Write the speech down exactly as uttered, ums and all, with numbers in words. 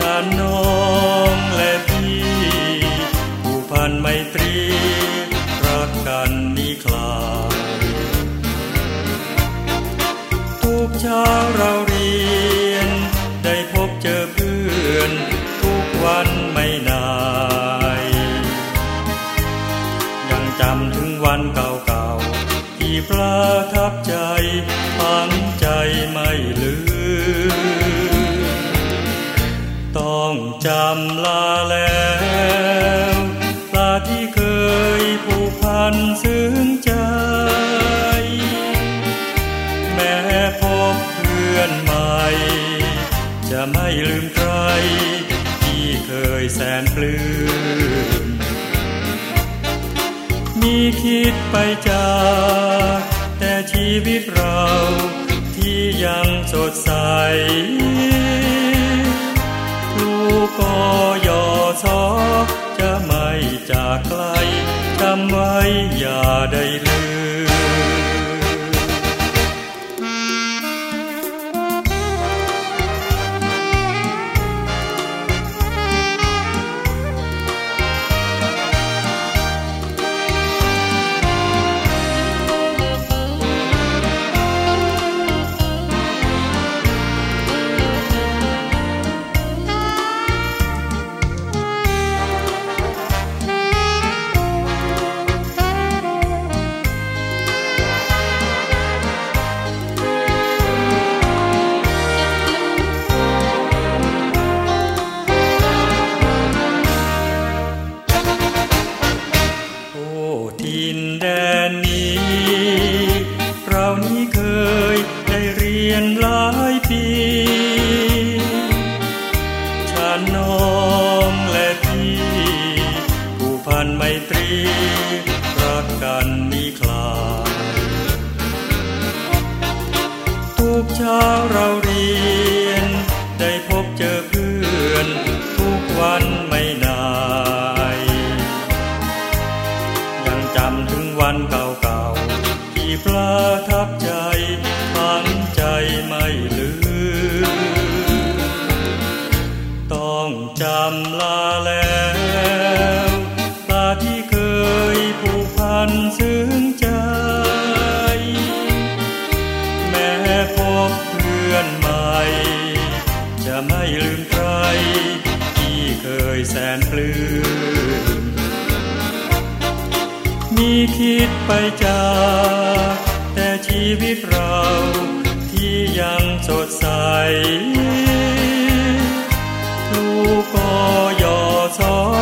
ฉันน้องและพี่ผูกพันไมตรีรักกันนี้คลายทุกเช้าเราเรียนได้พบเจอเพื่อนทุกวันไม่นายยังจำถึงวันเก่าๆที่ประทับใจฝังใจไม่ลืมต้องจำลาแล้วลาที่เคยผูกพันซึ้งใจแม้พบเพื่อนใหม่จะไม่ลืมใครที่เคยแสนปลื้มมีคิดไปจากแต่ชีวิตเราที่ยังสดใสลูกกยศจะไม่จากไกลจำไว้อย่าได้ลืมดินแดนนี้เรานี้เคยได้เรียนหลายปีฉันน้องและพี่ผูกพันไมตรีรักกันนี้คลายทุกเช้าเราเรียนได้พบเจอเพื่อนทุกวันไม่นายจำถึงวันเก่าๆที่ประทับใจฝังใจไม่ลืมต้องจำลาแล้วลาที่เคยผูกพันซึ้งใจแม้พบเพื่อนใหม่จะไม่ลืมใครที่เคยแสนปลื้มมีคิดไปจากแต่ชีวิตเราที่ยังสดใสลูกกยศ